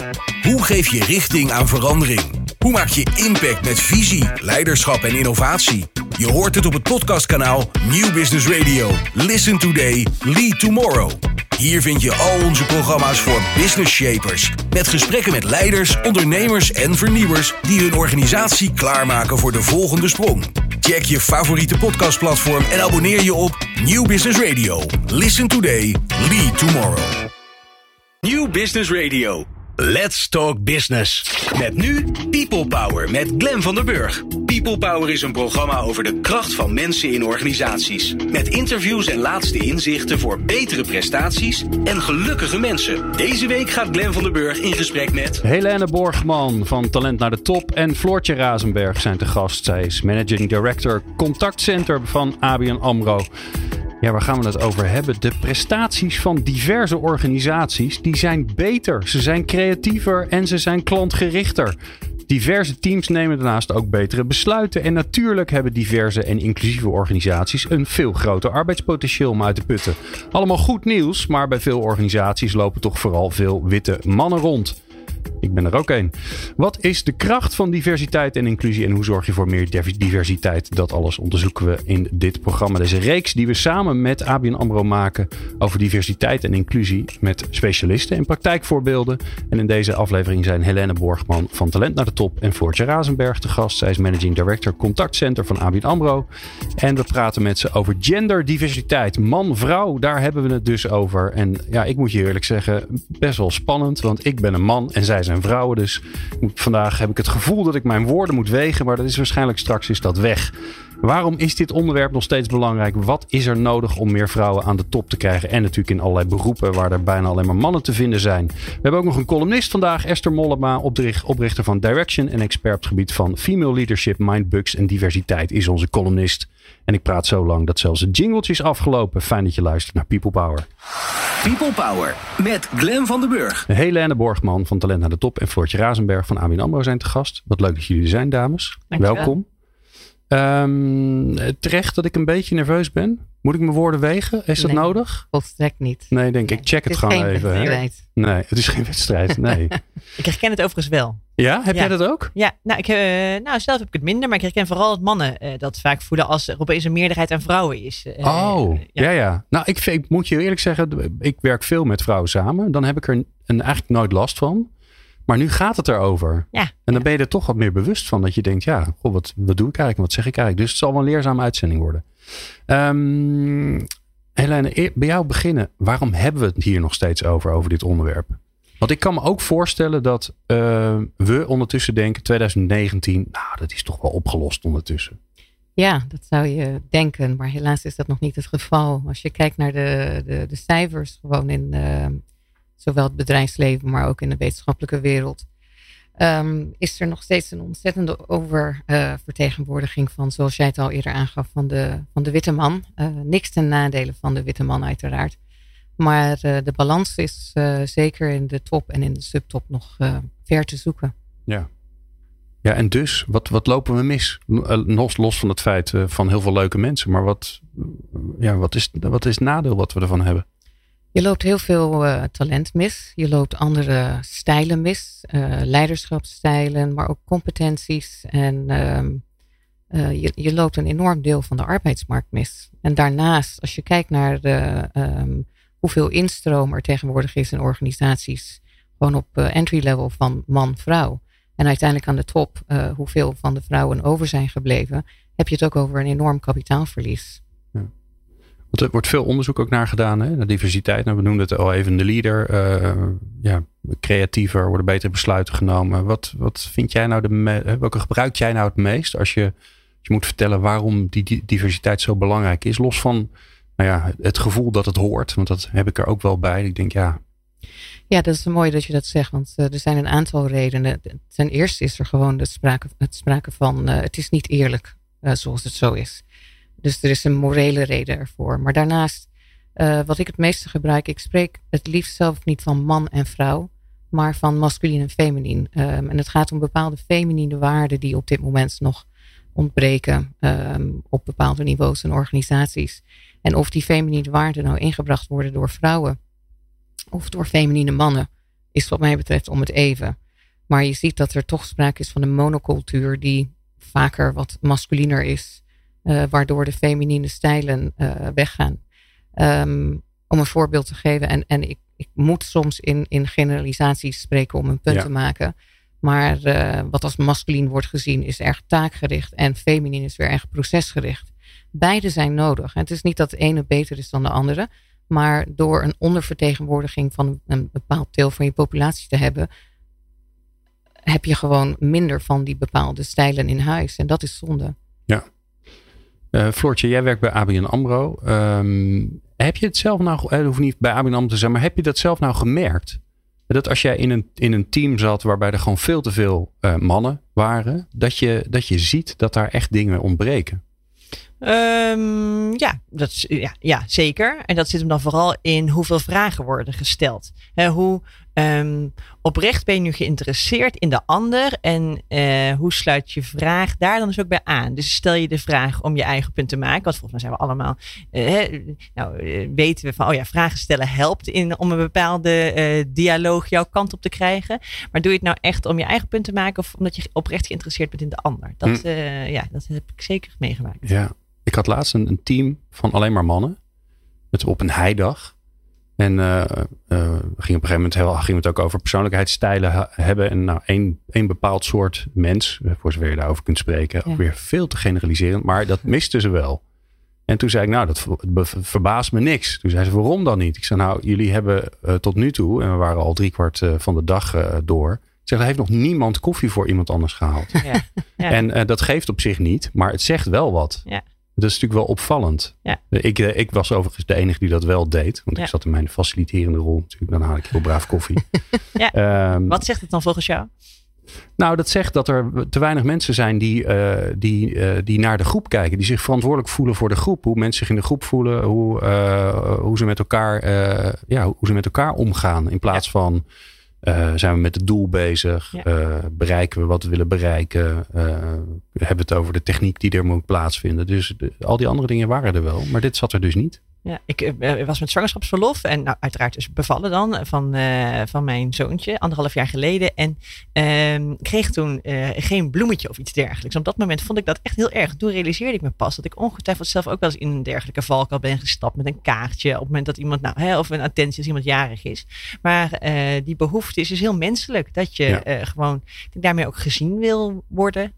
Hoe geef je richting aan verandering? Hoe maak je impact met visie, leiderschap en innovatie? Je hoort het op het podcastkanaal Nieuw Business Radio. Listen today, lead tomorrow. Hier vind je al onze programma's voor business shapers. Met gesprekken met leiders, ondernemers en vernieuwers die hun organisatie klaarmaken voor de volgende sprong. Check je favoriete podcastplatform en abonneer je op Nieuw Business Radio. Listen today, lead tomorrow. Nieuw Business Radio. Let's talk business. Met nu People Power met Glenn van der Burg. People Power is een programma over de kracht van mensen in organisaties. Met interviews en laatste inzichten voor betere prestaties en gelukkige mensen. Deze week gaat Glenn van der Burg in gesprek met Helene Borgman van Talent naar de Top en Floortje Razenberg zijn te gast. Zij is Managing Director Contactcenter van ABN AMRO. Ja, waar gaan we het over hebben? De prestaties van diverse organisaties, die zijn beter. Ze zijn creatiever en ze zijn klantgerichter. Diverse teams nemen daarnaast ook betere besluiten. En natuurlijk hebben diverse en inclusieve organisaties een veel groter arbeidspotentieel om uit te putten. Allemaal goed nieuws, maar bij veel organisaties lopen toch vooral veel witte mannen rond. Ik ben er ook een. Wat is de kracht van diversiteit en inclusie en hoe zorg je voor meer diversiteit? Dat alles onderzoeken we in dit programma. Deze reeks die we samen met ABN AMRO maken over diversiteit en inclusie met specialisten en praktijkvoorbeelden. En in deze aflevering zijn Helene Borgman van Talent naar de Top en Floortje Razenberg te gast. Zij is Managing Director Contactcenter van ABN AMRO. En we praten met ze over genderdiversiteit. Man, vrouw, daar hebben we het dus over. En ja, ik moet je eerlijk zeggen, best wel spannend, want ik ben een man en zij zijn vrouwen, dus vandaag heb ik het gevoel dat ik mijn woorden moet wegen, maar dat is waarschijnlijk straks is dat weg. Waarom is dit onderwerp nog steeds belangrijk? Wat is er nodig om meer vrouwen aan de top te krijgen? En natuurlijk in allerlei beroepen waar er bijna alleen maar mannen te vinden zijn. We hebben ook nog een columnist vandaag, Esther Mollema, oprichter van Direction en expert op het gebied van female leadership, mindbugs en diversiteit is onze columnist. En ik praat zo lang dat zelfs het jingletje is afgelopen. Fijn dat je luistert naar People Power. People Power met Glenn van der Burg. Helene Borgman van Talent naar de Top en Floortje Razenberg van ABN AMRO zijn te gast. Wat leuk dat jullie er zijn, dames. Dankjewel. Welkom. Terecht dat ik een beetje nerveus ben. Moet ik mijn woorden wegen? Is dat nodig? Volstrekt niet. Nee, denk ik. Check het gewoon even. Wedstrijd. Nee, het is geen wedstrijd. Nee. Ik herken het overigens wel. Ja? Heb jij dat ook? Ja, zelf heb ik het minder. Maar ik herken vooral dat mannen dat vaak voelen als er opeens een meerderheid aan vrouwen is. Ja. Nou, ik moet je eerlijk zeggen, ik werk veel met vrouwen samen. Dan heb ik er eigenlijk nooit last van. Maar nu gaat het erover. Ja, en dan ben je er toch wat meer bewust van. Dat je denkt, wat doe ik eigenlijk en wat zeg ik eigenlijk? Dus het zal wel een leerzame uitzending worden. Helene, bij jou beginnen. Waarom hebben we het hier nog steeds over dit onderwerp? Want ik kan me ook voorstellen dat we ondertussen denken, 2019, dat is toch wel opgelost ondertussen. Ja, dat zou je denken. Maar helaas is dat nog niet het geval. Als je kijkt naar de cijfers gewoon in zowel het bedrijfsleven, maar ook in de wetenschappelijke wereld, is er nog steeds een ontzettende oververtegenwoordiging van, zoals jij het al eerder aangaf, van de witte man. Niks ten nadele van de witte man uiteraard. Maar de balans is zeker in de top en in de subtop nog ver te zoeken. Ja. Ja, en dus, wat lopen we mis? Los van het feit van heel veel leuke mensen. Maar wat is het nadeel wat we ervan hebben? Je loopt heel veel talent mis. Je loopt andere stijlen mis. Leiderschapsstijlen, maar ook competenties. En je loopt een enorm deel van de arbeidsmarkt mis. En daarnaast, als je kijkt naar hoeveel instroom er tegenwoordig is in organisaties, gewoon op entry level van man-vrouw. En uiteindelijk aan de top, hoeveel van de vrouwen over zijn gebleven, heb je het ook over een enorm kapitaalverlies. Ja. Want er wordt veel onderzoek ook naar gedaan, hè? Naar diversiteit. Nou, we noemden het al even de leader. Creatiever, worden betere besluiten genomen. Wat vind jij welke gebruik jij nou het meest als je moet vertellen waarom die diversiteit zo belangrijk is? Los van het gevoel dat het hoort. Want dat heb ik er ook wel bij. Ik denk Ja, dat is mooi dat je dat zegt. Want er zijn een aantal redenen. Ten eerste is er gewoon het sprake van het is niet eerlijk zoals het zo is. Dus er is een morele reden ervoor. Maar daarnaast, wat ik het meeste gebruik, ik spreek het liefst zelf niet van man en vrouw, maar van masculin en feminien. En het gaat om bepaalde feminine waarden die op dit moment nog ontbreken op bepaalde niveaus en organisaties. En of die feminine waarden nou ingebracht worden door vrouwen of door feminine mannen, is wat mij betreft om het even. Maar je ziet dat er toch sprake is van een monocultuur die vaker wat masculiner is. Waardoor de feminine stijlen weggaan. Om een voorbeeld te geven. En ik moet soms in generalisaties spreken om een punt te maken. Maar wat als masculien wordt gezien is erg taakgericht. En feminien is weer erg procesgericht. Beide zijn nodig. En het is niet dat de ene beter is dan de andere. Maar door een ondervertegenwoordiging van een bepaald deel van je populatie te hebben, heb je gewoon minder van die bepaalde stijlen in huis. En dat is zonde. Ja. Floortje, jij werkt bij ABN AMRO. Heb je het zelf nou, het hoeft niet bij ABN AMRO te zijn, maar heb je dat zelf nou gemerkt? Dat als jij in een team zat waarbij er gewoon veel te veel mannen waren, dat je ziet dat daar echt dingen ontbreken? Ja, zeker. En dat zit hem dan vooral in hoeveel vragen worden gesteld. Hoe oprecht ben je nu geïnteresseerd in de ander en hoe sluit je vraag daar dan dus ook bij aan? Dus stel je de vraag om je eigen punt te maken, want volgens mij zijn we allemaal, weten we van, vragen stellen helpt om een bepaalde dialoog jouw kant op te krijgen. Maar doe je het nou echt om je eigen punt te maken of omdat je oprecht geïnteresseerd bent in de ander? Dat heb ik zeker meegemaakt. Ja. Ik had laatst een team van alleen maar mannen. Op een heidag. En ging op een gegeven moment het ook over persoonlijkheidsstijlen hebben. En één bepaald soort mens, voor zover je daarover kunt spreken. Ook weer veel te generaliserend. Maar dat misten ze wel. En toen zei ik, dat verbaast me niks. Toen zei ze, waarom dan niet? Ik zei, jullie hebben tot nu toe, en we waren al 3/4 van de dag door. Ik zeg, er heeft nog niemand koffie voor iemand anders gehaald. Ja. Ja. En dat geeft op zich niet, maar het zegt wel wat. Ja. Dat is natuurlijk wel opvallend. Ja. Ik was overigens de enige die dat wel deed. Want ik zat in mijn faciliterende rol natuurlijk. Dan haal ik heel braaf koffie. Wat zegt het dan volgens jou? Nou, dat zegt dat er te weinig mensen zijn die naar de groep kijken. Die zich verantwoordelijk voelen voor de groep. Hoe mensen zich in de groep voelen. Hoe ze met elkaar omgaan. In plaats van zijn we met het doel bezig? Bereiken we wat we willen bereiken? Hebben we het over de techniek die er moet plaatsvinden? Dus al die andere dingen waren er wel. Maar dit zat er dus niet. Ja, ik was met zwangerschapsverlof en uiteraard dus bevallen dan van mijn zoontje 1,5 jaar geleden. En kreeg toen geen bloemetje of iets dergelijks. Op dat moment vond ik dat echt heel erg. Toen realiseerde ik me pas dat ik ongetwijfeld zelf ook wel eens in een dergelijke valkuil ben gestapt met een kaartje. Op het moment dat iemand, of een attentie als iemand jarig is. Maar die behoefte is dus heel menselijk. Dat je gewoon daarmee ook gezien wil worden.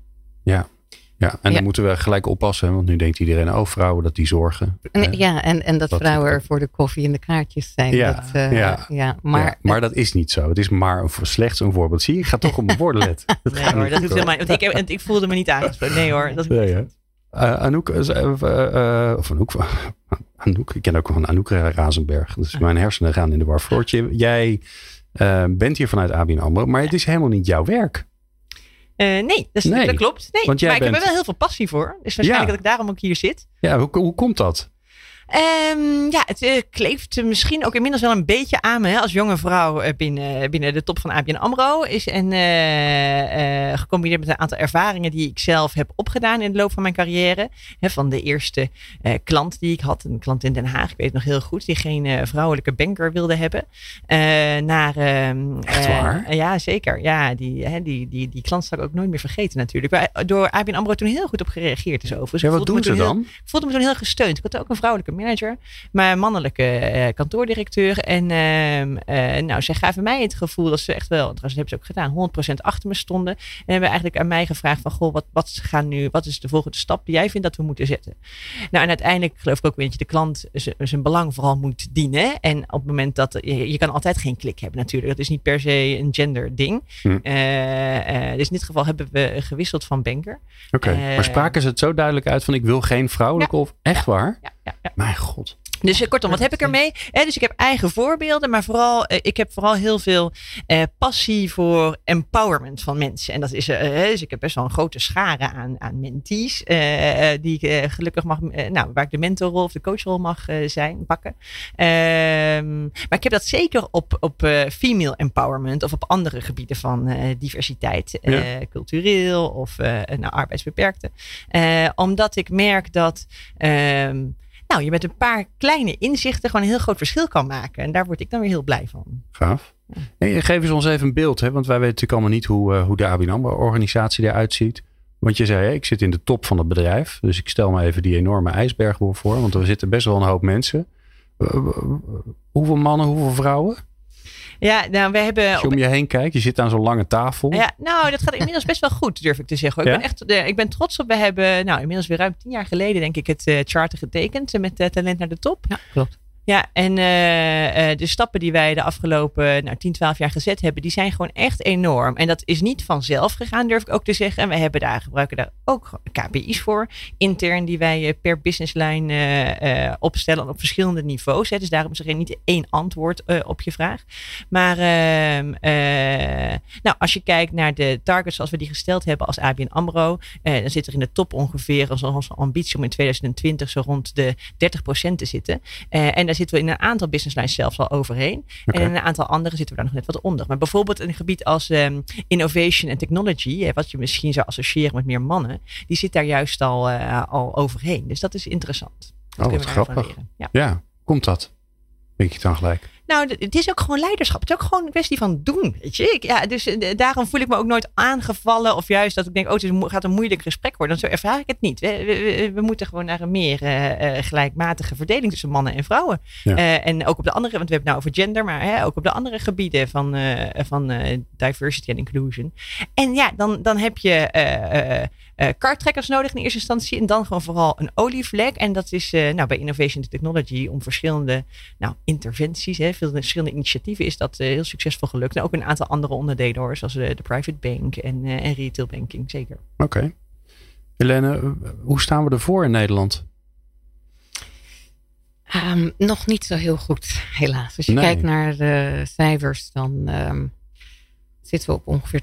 Ja, en dan moeten we gelijk oppassen. Want nu denkt iedereen, vrouwen dat die zorgen. En dat vrouwen er voor de koffie en de kaartjes zijn. Maar dat is niet zo. Het is maar slechts een voorbeeld. Zie je, ik ga toch op mijn woorden letten. Nee hoor, dat hoeft helemaal niet. Want ik voelde me niet aangesproken. Nee hoor, dat hoeft niet. Anouk, ik ken ook van Anouk Razenberg. Dus mijn hersenen gaan in de war. Floortje, jij bent hier vanuit ABN AMRO. Maar het is helemaal niet jouw werk. Nee, dat klopt. Nee, maar ik heb er wel heel veel passie voor. Dus waarschijnlijk dat ik daarom ook hier zit. Ja, hoe komt dat? Het kleeft misschien ook inmiddels wel een beetje aan me als jonge vrouw binnen de top van ABN AMRO. Gecombineerd met een aantal ervaringen die ik zelf heb opgedaan in de loop van mijn carrière. Van de eerste klant die ik had, een klant in Den Haag, ik weet het nog heel goed, die geen vrouwelijke banker wilde hebben. Echt waar? Ja, zeker. Ja, die klant zal ik ook nooit meer vergeten natuurlijk. Waar door ABN AMRO toen heel goed op gereageerd is over. Dus wat doen ze dan? Ik voelde me toen heel gesteund. Ik had ook een vrouwelijke manager, maar een mannelijke kantoordirecteur. En zij gaven mij het gevoel dat ze echt wel, trouwens hebben ze ook gedaan, 100% achter me stonden. En hebben eigenlijk aan mij gevraagd van, goh, wat is de volgende stap die jij vindt dat we moeten zetten? Nou, en uiteindelijk geloof ik ook weer dat je de klant zijn belang vooral moet dienen. En op het moment dat, je kan altijd geen klik hebben natuurlijk. Dat is niet per se een gender ding. Dus in dit geval hebben we gewisseld van banker. Oké. Maar spraken ze het zo duidelijk uit van, ik wil geen vrouwelijke of echt waar? Ja. Mijn god. Dus kortom, wat heb ik ermee? Dus ik heb eigen voorbeelden, maar vooral, ik heb vooral heel veel passie voor empowerment van mensen. En dat is, dus ik heb best wel een grote schare aan mentees, die ik gelukkig mag, waar ik de mentorrol of de coachrol mag pakken. Maar ik heb dat zeker op female empowerment of op andere gebieden van diversiteit, cultureel of arbeidsbeperkte. Omdat ik merk dat je met een paar kleine inzichten gewoon een heel groot verschil kan maken. En daar word ik dan weer heel blij van. Gaaf. En geef eens ons even een beeld. Hè? Want wij weten natuurlijk allemaal niet hoe de ABN AMRO-organisatie eruit ziet. Want je zei, ik zit in de top van het bedrijf. Dus ik stel me even die enorme ijsberg voor. Want er zitten best wel een hoop mensen. Hoeveel mannen, hoeveel vrouwen? Ja, nou, we hebben... Als je om je heen kijkt, je zit aan zo'n lange tafel. Ja, nou, dat gaat inmiddels best wel goed, durf ik te zeggen. Ja? Ik ben trots op. We hebben inmiddels weer ruim 10 jaar geleden, denk ik, het charter getekend met Talent naar de Top. Ja, klopt. Ja, en de stappen die wij de afgelopen 10, 12 jaar gezet hebben, die zijn gewoon echt enorm. En dat is niet vanzelf gegaan, durf ik ook te zeggen. En we gebruiken daar ook KPI's voor, intern, die wij per businesslijn opstellen op verschillende niveaus. Hè. Dus daarom is er niet één antwoord op je vraag. Maar als je kijkt naar de targets zoals we die gesteld hebben als ABN AMRO, dan zit er in de top ongeveer als onze ambitie om in 2020 zo rond de 30% te zitten. En daar zitten we in een aantal business lines zelfs al overheen. Okay. En in een aantal andere zitten we daar nog net wat onder. Maar bijvoorbeeld een gebied als innovation en technology, wat je misschien zou associëren met meer mannen, die zit daar juist al overheen. Dus dat is interessant. Dat wat grappig. Ja, komt dat? Weet je het dan gelijk? Nou, het is ook gewoon leiderschap. Het is ook gewoon een kwestie van doen, weet je. Dus daarom voel ik me ook nooit aangevallen. Of juist dat ik denk, het gaat een moeilijk gesprek worden. Zo ervaar ik het niet. We moeten gewoon naar een meer gelijkmatige verdeling tussen mannen en vrouwen. Ja. En ook op de andere, want we hebben het nou over gender. Maar ook op de andere gebieden van diversity en inclusion. En ja, dan heb je karttrekkers nodig in eerste instantie. En dan gewoon vooral een olievlek. En dat is bij Innovation Technology om verschillende interventies, veel verschillende initiatieven is dat heel succesvol gelukt. En ook een aantal andere onderdelen hoor, zoals de private bank en retail banking, zeker. Oké. Helene, hoe staan we ervoor in Nederland? Nog niet zo heel goed, helaas. Als je kijkt naar de cijfers, dan zitten we op ongeveer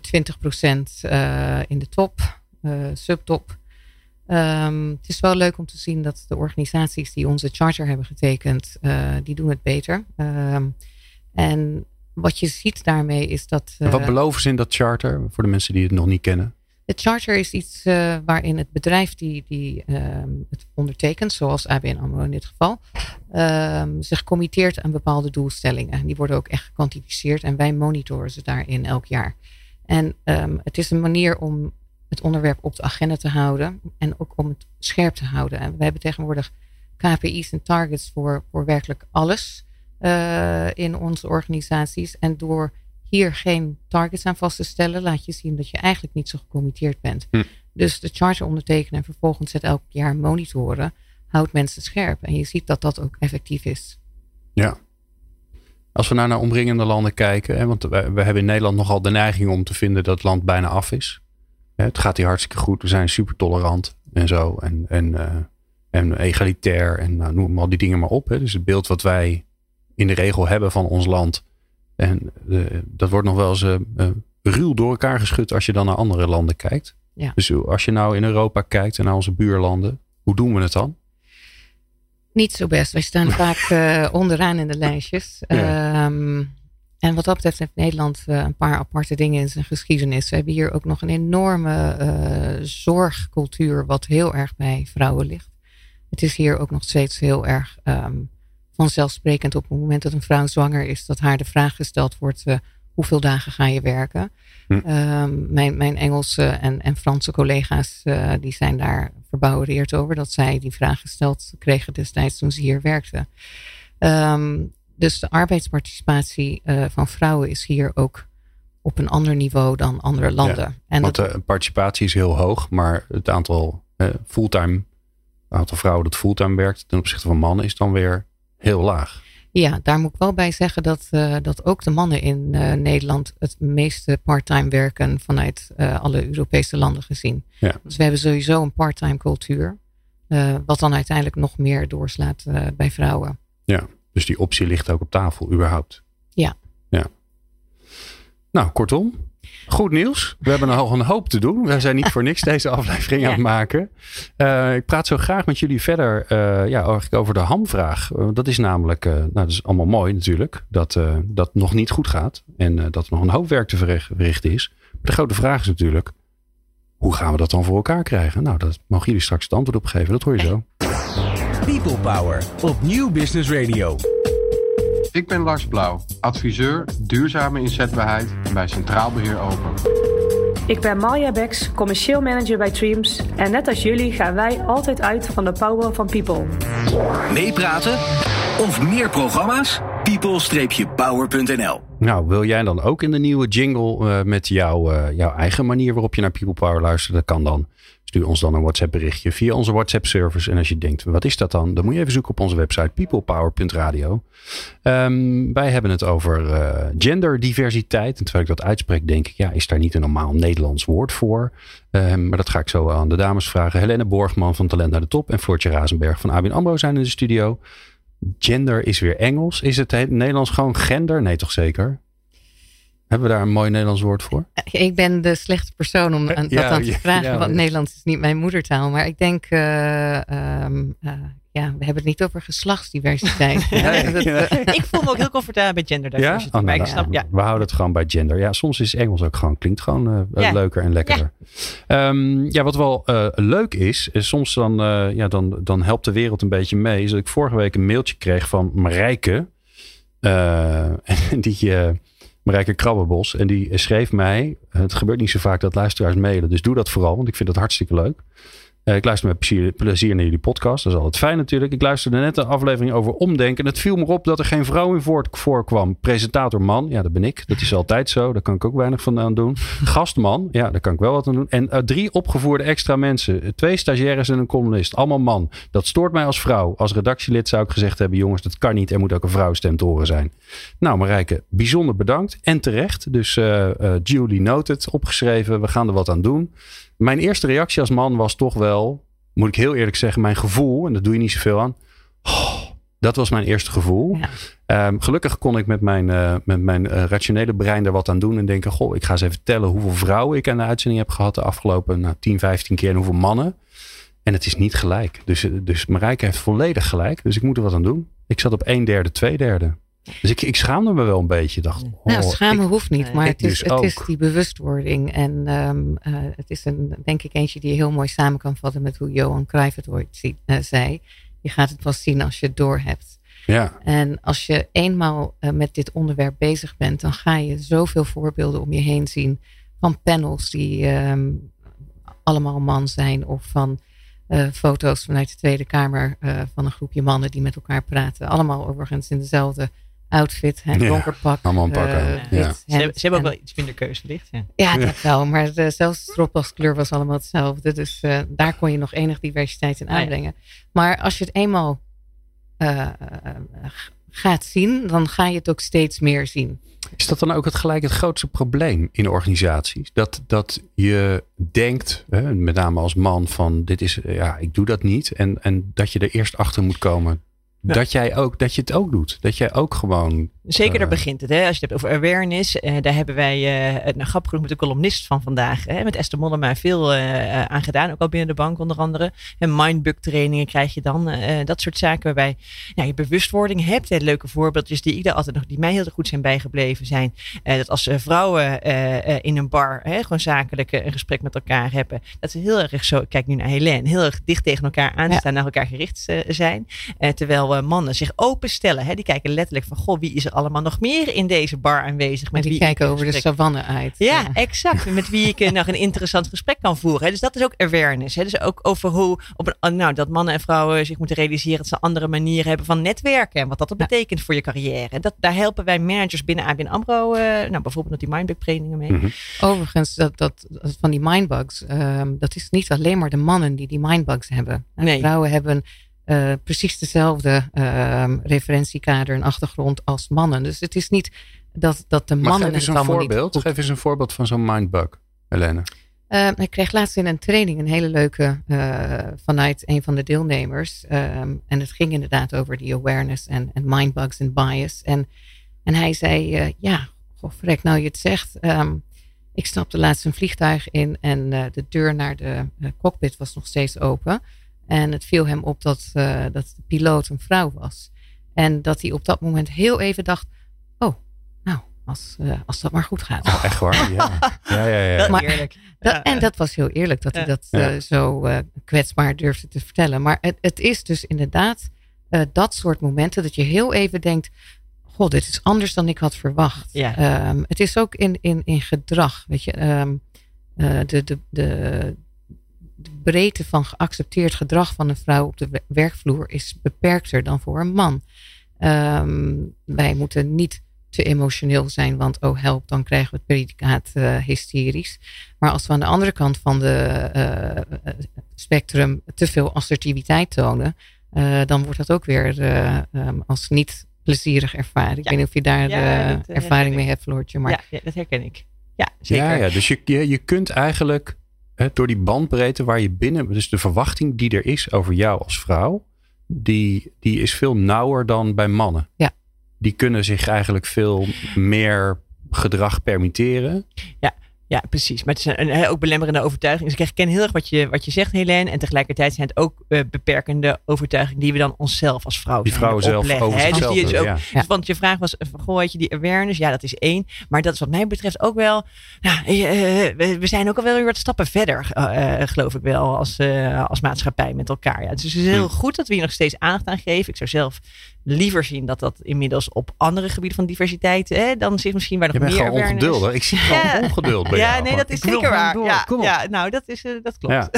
20% in de top, subtop. Het is wel leuk om te zien dat de organisaties die onze charter hebben getekend, die doen het beter. En wat je ziet daarmee is dat... wat beloven ze in dat charter voor de mensen die het nog niet kennen? De charter is iets waarin het bedrijf die het ondertekent, zoals ABN AMRO in dit geval, zich committeert aan bepaalde doelstellingen. Die worden ook echt gekwantificeerd en wij monitoren ze daarin elk jaar. En het is een manier om het onderwerp op de agenda te houden en ook om het scherp te houden. En we hebben tegenwoordig KPI's en targets voor werkelijk alles in onze organisaties. En door hier geen targets aan vast te stellen, laat je zien dat je eigenlijk niet zo gecommitteerd bent. Dus de charter ondertekenen en vervolgens het elk jaar monitoren houdt mensen scherp. En je ziet dat dat ook effectief is. Ja. Als we nou naar omringende landen kijken, want we hebben in Nederland nogal de neiging om te vinden dat het land bijna af is. Het gaat hier hartstikke goed. We zijn super tolerant en zo. En egalitair. En noem al die dingen maar op. Hè. Dus het beeld wat wij in de regel hebben van ons land. En dat wordt nog wel eens ruw door elkaar geschud als je dan naar andere landen kijkt. Ja. Dus als je nou in Europa kijkt en naar onze buurlanden. Hoe doen we het dan? Niet zo best. Wij staan vaak onderaan in de lijstjes. Ja. En wat dat betreft heeft Nederland een paar aparte dingen in zijn geschiedenis. We hebben hier ook nog een enorme zorgcultuur wat heel erg bij vrouwen ligt. Het is hier ook nog steeds heel erg vanzelfsprekend op het moment dat een vrouw zwanger is, dat haar de vraag gesteld wordt, hoeveel dagen ga je werken? Mijn Engelse en Franse collega's die zijn daar verbouwereerd over dat zij die vraag gesteld kregen destijds toen ze hier werkten. Dus de arbeidsparticipatie van vrouwen is hier ook op een ander niveau dan andere landen. Ja, en want de participatie is heel hoog, maar het aantal vrouwen dat fulltime werkt ten opzichte van mannen is dan weer heel laag. Ja, daar moet ik wel bij zeggen dat ook de mannen in Nederland het meeste parttime werken vanuit alle Europese landen gezien. Ja. Dus we hebben sowieso een parttime cultuur, wat dan uiteindelijk nog meer doorslaat bij vrouwen. Ja. Dus die optie ligt ook op tafel, überhaupt. Ja. Nou, kortom, goed nieuws. We hebben nog een hoop te doen. We zijn niet voor niks deze aflevering aan het maken. Ik praat zo graag met jullie verder over de hamvraag. Dat is namelijk, dat is allemaal mooi natuurlijk, dat nog niet goed gaat. En dat er nog een hoop werk te verrichten is. Maar de grote vraag is natuurlijk, hoe gaan we dat dan voor elkaar krijgen? Nou, dat mogen jullie straks het antwoord op geven. Dat hoor je zo. People Power op Nieuw Business Radio. Ik ben Lars Blauw, adviseur duurzame inzetbaarheid bij Centraal Beheer Open. Ik ben Marja Beks, commercieel manager bij Dreams. En net als jullie gaan wij altijd uit van de power van people. Meepraten of meer programma's? people-power.nl. Nou, wil jij dan ook in de nieuwe jingle met jouw eigen manier waarop je naar People Power luistert? Dat kan dan. Stuur ons dan een WhatsApp berichtje via onze WhatsApp service. En als je denkt, wat is dat dan? Dan moet je even zoeken op onze website peoplepower.radio. Wij hebben het over genderdiversiteit. En terwijl ik dat uitspreek, denk ik, is daar niet een normaal Nederlands woord voor? Maar dat ga ik zo aan de dames vragen. Helene Borgman van Talent naar de Top en Floortje Razenberg van ABN AMRO zijn in de studio. Gender is weer Engels. Is het Nederlands gewoon gender? Nee, toch zeker? Hebben we daar een mooi Nederlands woord voor? Ik ben de slechte persoon om dat aan te vragen. Want Nederlands is niet mijn moedertaal. Maar ik denk, we hebben het niet over geslachtsdiversiteit. Ik voel me ook heel comfortabel bij genderdiversity. Maar ik snap, we houden het gewoon bij gender. Ja, soms is Engels ook gewoon, klinkt gewoon leuker en lekkerder. Ja. Wat wel leuk is soms dan helpt de wereld een beetje mee. Is dat ik vorige week een mailtje kreeg van Marijke. Marijke Krabbenbos. En die schreef mij. Het gebeurt niet zo vaak dat luisteraars mailen. Dus doe dat vooral. Want ik vind dat hartstikke leuk. Ik luister met plezier naar jullie podcast. Dat is altijd fijn natuurlijk. Ik luisterde net een aflevering over omdenken. En het viel me op dat er geen vrouw in voorkwam. Presentator man. Ja, dat ben ik. Dat is altijd zo. Daar kan ik ook weinig van aan doen. Gastman. Ja, daar kan ik wel wat aan doen. En 3 opgevoerde extra mensen. 2 stagiaires en een columnist. Allemaal man. Dat stoort mij als vrouw. Als redactielid zou ik gezegd hebben. Jongens, dat kan niet. Er moet ook een vrouwstem te horen zijn. Nou, Marijke, bijzonder bedankt. En terecht. Dus Julie noted. Opgeschreven. We gaan er wat aan doen. Mijn eerste reactie als man was toch wel, moet ik heel eerlijk zeggen, mijn gevoel. En daar doe je niet zoveel aan. Dat was mijn eerste gevoel. Ja. Gelukkig kon ik met mijn rationele brein er wat aan doen. En denken, ik ga eens even tellen hoeveel vrouwen ik aan de uitzending heb gehad de afgelopen 10, 15 keer. En hoeveel mannen. En het is niet gelijk. Dus Marijke heeft volledig gelijk. Dus ik moet er wat aan doen. Ik zat op 1/3, 2/3. Dus ik schaamde me wel een beetje. Dacht, schamen hoeft niet. Maar het is die bewustwording. En het is denk ik eentje die je heel mooi samen kan vatten met hoe Johan Cruijff het ooit zei. Je gaat het pas zien als je het doorhebt. Ja. En als je eenmaal met dit onderwerp bezig bent, dan ga je zoveel voorbeelden om je heen zien. Van panels die allemaal man zijn. Of van foto's vanuit de Tweede Kamer van een groepje mannen die met elkaar praten. Allemaal overigens in dezelfde outfit, donker pak. Allemaal pakken. Ze hebben ook wel iets minder keusverlicht. Ja, dat wel. Maar zelfs de stropdaskleur was allemaal hetzelfde. Dus daar kon je nog enig diversiteit in aanbrengen. Maar als je het eenmaal gaat zien, dan ga je het ook steeds meer zien. Is dat dan ook het grootste probleem in organisaties? Dat je denkt, met name als man, van dit is, ik doe dat niet. En dat je er eerst achter moet komen. Ja. Dat je het ook doet. Dat jij ook gewoon... Zeker, daar begint het. Hè? Als je het hebt over awareness. Daar hebben wij grappig genoeg met de columnist van vandaag. Met Esther Mollema veel aan gedaan. Ook al binnen de bank onder andere. En mindbug trainingen krijg je dan. Dat soort zaken waarbij je bewustwording hebt. Leuke voorbeeldjes die mij heel goed zijn bijgebleven zijn. Dat als vrouwen in een bar gewoon zakelijk een gesprek met elkaar hebben. Dat ze heel erg zo, kijk nu naar Helene, heel erg dicht tegen elkaar aanstaan. Naar elkaar gericht zijn. Terwijl mannen zich openstellen. Die kijken letterlijk van, wie is er allemaal nog meer in deze bar aanwezig? Met die kijken over de savanne uit. Ja, exact. Met wie ik nog een interessant gesprek kan voeren. Dus dat is ook awareness. Dus ook over hoe dat mannen en vrouwen zich moeten realiseren dat ze andere manieren hebben van netwerken. En wat dat betekent voor je carrière. En daar helpen wij managers binnen ABN AMRO. Bijvoorbeeld met die mindbug trainingen mee. Mm-hmm. Overigens, dat van die mindbugs. Dat is niet alleen maar de mannen die mindbugs hebben. Nee. Vrouwen hebben precies dezelfde referentiekader en achtergrond als mannen. Dus het is niet dat de mannen het allemaal niet goed. Geef eens een voorbeeld van zo'n mindbug, Helene. Ik kreeg laatst in een training een hele leuke vanuit een van de deelnemers. En het ging inderdaad over die awareness en mindbugs en bias. En hij zei, verrek nou je het zegt. Ik stapte laatst een vliegtuig in en de deur naar de cockpit was nog steeds open. En het viel hem op dat de piloot een vrouw was. En dat hij op dat moment heel even dacht, als dat maar goed gaat. Oh, echt waar? Ja. Maar, eerlijk. En dat was heel eerlijk dat hij dat zo kwetsbaar durfde te vertellen. Maar het is dus inderdaad dat soort momenten dat je heel even denkt, dit is anders dan ik had verwacht. Ja. Het is ook in gedrag. Weet je, de breedte van geaccepteerd gedrag van een vrouw op de werkvloer is beperkter dan voor een man. Wij moeten niet te emotioneel zijn, want oh help, dan krijgen we het predicaat hysterisch. Maar als we aan de andere kant van de spectrum te veel assertiviteit tonen, dan wordt dat ook weer als niet plezierig ervaren. Ik weet niet of je daar ervaring mee hebt, Floortje. Maar... Ja, dat herken ik. Ja, zeker. Ja, dus je kunt eigenlijk door die bandbreedte waar je binnen, dus de verwachting die er is over jou als vrouw, die is veel nauwer dan bij mannen. Ja. Die kunnen zich eigenlijk veel meer gedrag permitteren. Ja, precies. Maar het is een ook belemmerende overtuiging. Dus ik herken heel erg wat je zegt, Helene. En tegelijkertijd zijn het ook beperkende overtuigingen die we dan onszelf als vrouw die vrouwen zelf opleggen. over zichzelf. Dus die is ook, Ja. want je vraag was, weet je, die awareness, ja, dat is 1. Maar dat is wat mij betreft ook wel, we zijn ook al wel weer wat stappen verder, geloof ik wel, als maatschappij met elkaar. Ja. Dus het is heel goed dat we hier nog steeds aandacht aan geven. Ik zou zelf liever zien dat inmiddels op andere gebieden van diversiteit, dan zich misschien waar nog meer awareness. Je bent gewoon ongeduldig. Ik zie gewoon ongeduld bij jou. Nee, dat is zeker waar. Nou, dat klopt.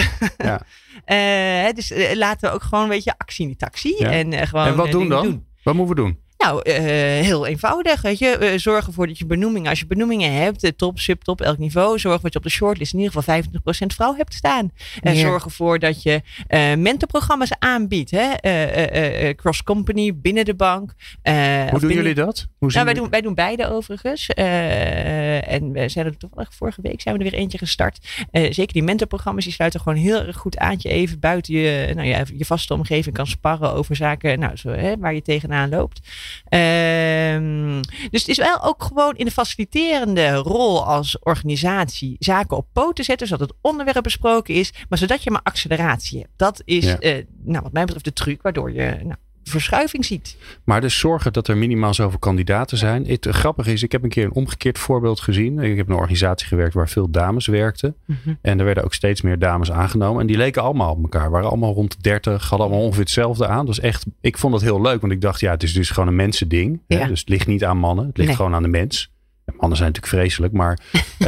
Ja. Dus laten we ook gewoon een beetje actie in die taxi. Ja. En wat doen dan? Wat moeten we doen? Nou, heel eenvoudig. Weet je, zorg ervoor dat je benoemingen, als je benoemingen hebt, top, subtop, elk niveau, zorg dat je op de shortlist in ieder geval 25% vrouw hebt staan. En zorg ervoor dat je mentorprogramma's aanbiedt. Cross company, binnen de bank. Hoe doen jullie dat? Wij doen beide overigens. En we zijn er toevallig vorige week zijn we er weer eentje gestart. Zeker die mentorprogramma's, die sluiten gewoon heel erg goed aan. Je even buiten je vaste omgeving kan sparren over zaken waar je tegenaan loopt. Dus het is wel ook gewoon in de faciliterende rol als organisatie zaken op poten zetten, zodat het onderwerp besproken is, maar zodat je maar acceleratie hebt. Dat is wat mij betreft de truc waardoor je verschuiving ziet. Maar dus zorgen dat er minimaal zoveel kandidaten zijn. Het grappige is, ik heb een keer een omgekeerd voorbeeld gezien. Ik heb in een organisatie gewerkt waar veel dames werkten. Mm-hmm. En er werden ook steeds meer dames aangenomen. En die leken allemaal op elkaar. Waren allemaal rond de 30. Hadden allemaal ongeveer hetzelfde aan. Dus echt, ik vond dat heel leuk. Want ik dacht, het is dus gewoon een mensending. Ja. Dus het ligt niet aan mannen. Het ligt gewoon aan de mens. Mannen zijn natuurlijk vreselijk, maar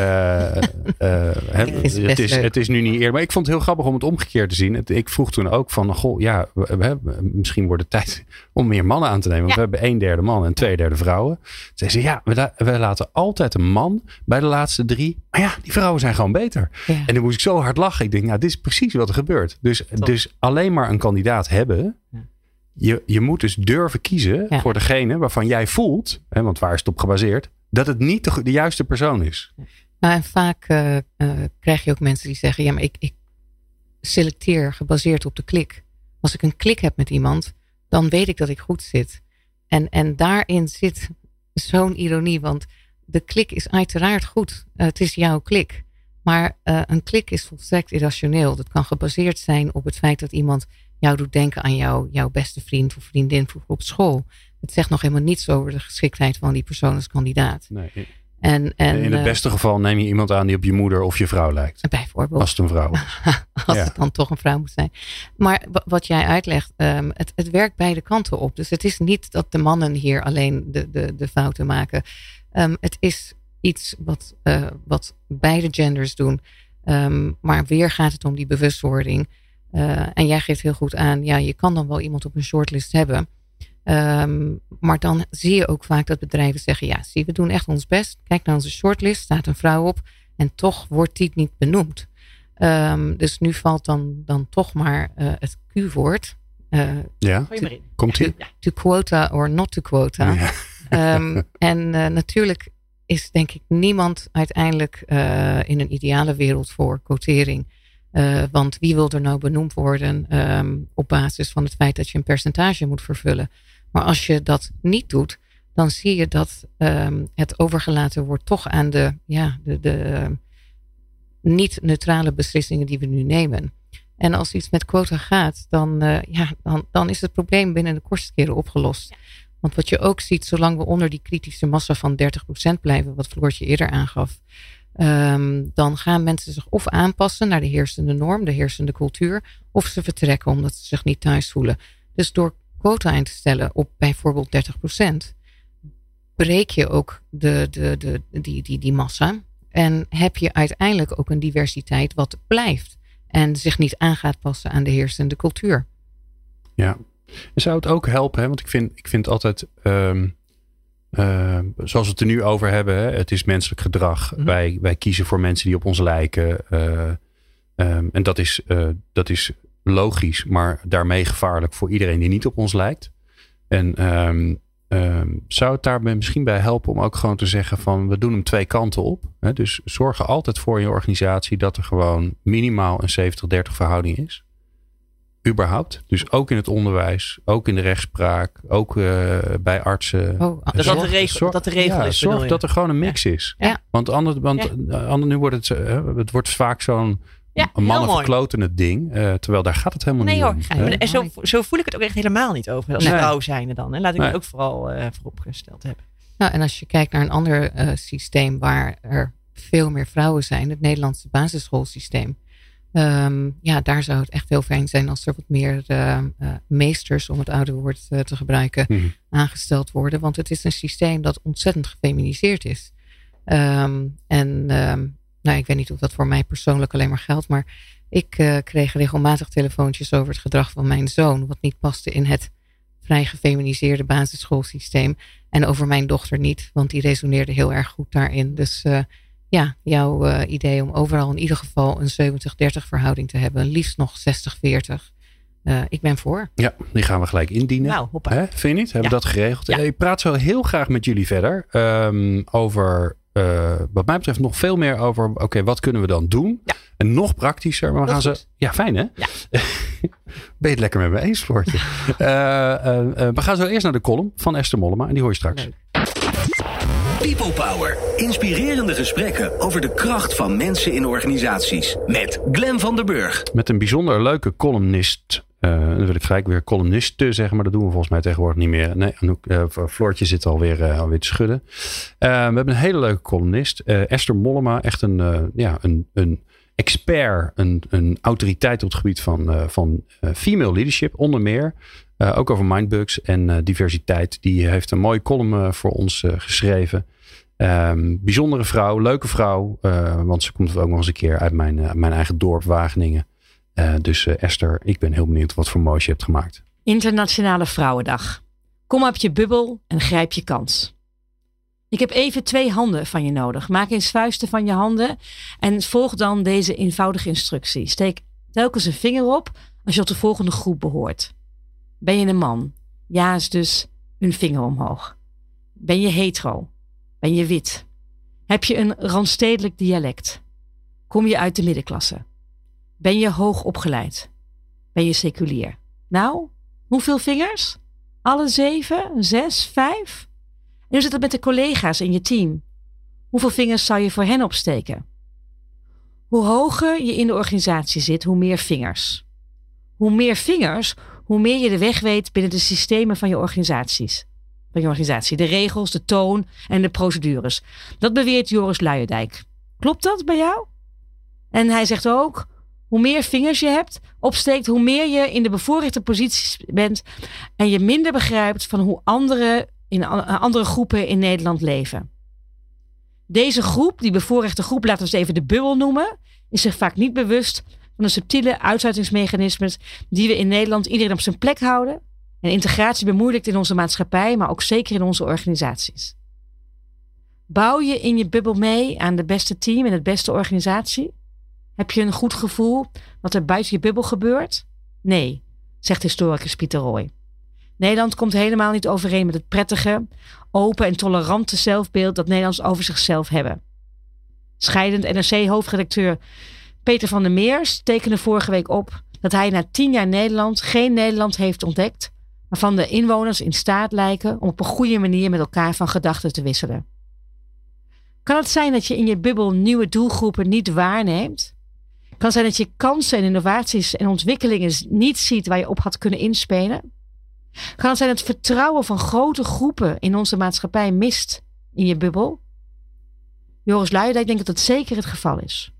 het is nu niet eerder. Maar ik vond het heel grappig om het omgekeerd te zien. Ik vroeg toen ook van, misschien wordt het tijd om meer mannen aan te nemen. Want we hebben 1/3 mannen en 2/3 vrouwen. Zeiden ze, we laten altijd een man bij de laatste 3. Maar die vrouwen zijn gewoon beter. Ja. En dan moest ik zo hard lachen. Ik denk, dit is precies wat er gebeurt. Dus alleen maar een kandidaat hebben. Ja. Je moet dus durven kiezen voor degene waarvan jij voelt, want waar is het op gebaseerd, dat het niet de juiste persoon is. Nou, en vaak krijg je ook mensen die zeggen, maar ik selecteer gebaseerd op de klik. Als ik een klik heb met iemand, dan weet ik dat ik goed zit. En daarin zit zo'n ironie, want de klik is uiteraard goed. Het is jouw klik. Maar een klik is volstrekt irrationeel. Dat kan gebaseerd zijn op het feit dat iemand jou doet denken aan jouw beste vriend of vriendin vroeger op school. Het zegt nog helemaal niets over de geschiktheid van die persoon als kandidaat. Nee. En in het beste geval neem je iemand aan die op je moeder of je vrouw lijkt. Bijvoorbeeld. Als het een vrouw is. Als het dan toch een vrouw moet zijn. Maar wat jij uitlegt, het werkt beide kanten op. Dus het is niet dat de mannen hier alleen de fouten maken. Het is iets wat beide genders doen. Maar weer gaat het om die bewustwording. En jij geeft heel goed aan, je kan dan wel iemand op een shortlist hebben. Maar dan zie je ook vaak dat bedrijven zeggen, we doen echt ons best. Kijk naar onze shortlist, staat een vrouw op. En toch wordt die niet benoemd. Dus nu valt dan toch maar het Q-woord. Komt-ie? To quota or not to quota. Ja. En natuurlijk is denk ik niemand uiteindelijk in een ideale wereld voor quotering. Want wie wil er nou benoemd worden op basis van het feit dat je een percentage moet vervullen. Maar als je dat niet doet, dan zie je dat het overgelaten wordt toch aan de niet-neutrale beslissingen die we nu nemen. En als iets met quota gaat, dan is het probleem binnen de kortste keren opgelost. Ja. Want wat je ook ziet, zolang we onder die kritische massa van 30% blijven, wat Floortje eerder aangaf, dan gaan mensen zich of aanpassen naar de heersende norm, de heersende cultuur, of ze vertrekken omdat ze zich niet thuis voelen. Dus door quota in te stellen op bijvoorbeeld 30%, breek je ook die massa. En heb je uiteindelijk ook een diversiteit wat blijft. En zich niet aan gaat passen aan de heersende cultuur. Ja. En zou het ook helpen? Hè? Want ik vind altijd... zoals we het er nu over hebben. Hè? Het is menselijk gedrag. Mm-hmm. Wij kiezen voor mensen die op ons lijken. En dat is logisch. Maar daarmee gevaarlijk voor iedereen die niet op ons lijkt. En zou het daar misschien bij helpen om ook gewoon te zeggen van we doen hem 2 kanten op. Hè? Dus zorg er altijd voor in je organisatie dat er gewoon minimaal een 70-30 verhouding is. Überhaupt. Dus ook in het onderwijs, ook in de rechtspraak, ook bij artsen. Dat de regel is. Zorg dat er gewoon een mix is. Ja. Want nu wordt het wordt vaak zo'n mannenverklotende ding. Terwijl daar gaat het helemaal niet om. En zo voel ik het ook echt helemaal niet over. Als vrouw zijnde dan. En laat ik het ook vooral vooropgesteld hebben. Nou, en als je kijkt naar een ander systeem waar er veel meer vrouwen zijn. Het Nederlandse basisschoolsysteem. Daar zou het echt heel fijn zijn als er wat meer meesters, om het oude woord te gebruiken, aangesteld worden. Want het is een systeem dat ontzettend gefeminiseerd is. Ik weet niet of dat voor mij persoonlijk alleen maar geldt, maar ik kreeg regelmatig telefoontjes over het gedrag van mijn zoon, wat niet paste in het vrij gefeminiseerde basisschoolsysteem. En over mijn dochter niet, want die resoneerde heel erg goed daarin. Dus jouw idee om overal in ieder geval een 70-30 verhouding te hebben. Liefst nog 60-40. Ik ben voor. Ja, die gaan we gelijk indienen. Nou, hoppa. Vind je niet? Hebben we dat geregeld? Ja. Ik praat zo heel graag met jullie verder. Over, wat mij betreft, nog veel meer over... Oké, wat kunnen we dan doen? Ja. En nog praktischer. Maar we gaan Ja, fijn hè? Ja. Ben je het lekker met me eens, Floortje? We gaan zo eerst naar de column van Esther Mollema. En die hoor je straks. Leuk. People Power. Inspirerende gesprekken over de kracht van mensen in organisaties. Met Glenn van der Burg. Met een bijzonder leuke columnist. Dan wil ik gelijk weer columniste zeggen. Maar dat doen we volgens mij tegenwoordig niet meer. Nee, Anouk, Floortje zit alweer te schudden. We hebben een hele leuke columnist. Esther Mollema. Echt een expert. Een autoriteit op het gebied van female leadership. Onder meer. Ook over mindbugs en diversiteit. Die heeft een mooie column voor ons geschreven. Bijzondere vrouw, leuke vrouw. Want ze komt ook nog eens een keer uit mijn eigen dorp Wageningen. Dus Esther, ik ben heel benieuwd wat voor moois je hebt gemaakt. Internationale Vrouwendag. Kom op je bubbel en grijp je kans. Ik heb even 2 handen van je nodig. Maak eens vuisten van je handen en volg dan deze eenvoudige instructie. Steek telkens een vinger op als je tot de volgende groep behoort. Ben je een man? Ja is dus een vinger omhoog. Ben je hetero? Ben je wit? Heb je een randstedelijk dialect? Kom je uit de middenklasse? Ben je hoog opgeleid? Ben je seculier? Nou, hoeveel vingers? Alle 7, 6, 5? En hoe zit het met de collega's in je team? Hoeveel vingers zou je voor hen opsteken? Hoe hoger je in de organisatie zit, hoe meer vingers. Hoe meer vingers, hoe meer je de weg weet binnen de systemen van je organisatie. De regels, de toon en de procedures. Dat beweert Joris Luijendijk. Klopt dat bij jou? En hij zegt ook, hoe meer vingers je hebt, opsteekt, hoe meer je in de bevoorrechte posities bent en je minder begrijpt van hoe andere groepen in Nederland leven. Deze groep, die bevoorrechte groep, laten we het even de bubbel noemen, is zich vaak niet bewust van de subtiele uitsluitingsmechanismen die we in Nederland iedereen op zijn plek houden. En integratie bemoeilijkt in onze maatschappij, maar ook zeker in onze organisaties. Bouw je in je bubbel mee aan de beste team en het beste organisatie? Heb je een goed gevoel wat er buiten je bubbel gebeurt? Nee, zegt historicus Pieter Roy. Nederland komt helemaal niet overeen met het prettige, open en tolerante zelfbeeld dat Nederlanders over zichzelf hebben. Scheidend NRC-hoofdredacteur Peter van der Meers tekende vorige week op dat hij na 10 jaar Nederland geen Nederland heeft ontdekt, waarvan de inwoners in staat lijken om op een goede manier met elkaar van gedachten te wisselen. Kan het zijn dat je in je bubbel nieuwe doelgroepen niet waarneemt? Kan het zijn dat je kansen en innovaties en ontwikkelingen niet ziet waar je op had kunnen inspelen? Kan het zijn dat het vertrouwen van grote groepen in onze maatschappij mist in je bubbel? Joris Luijendijk denkt dat het zeker het geval is.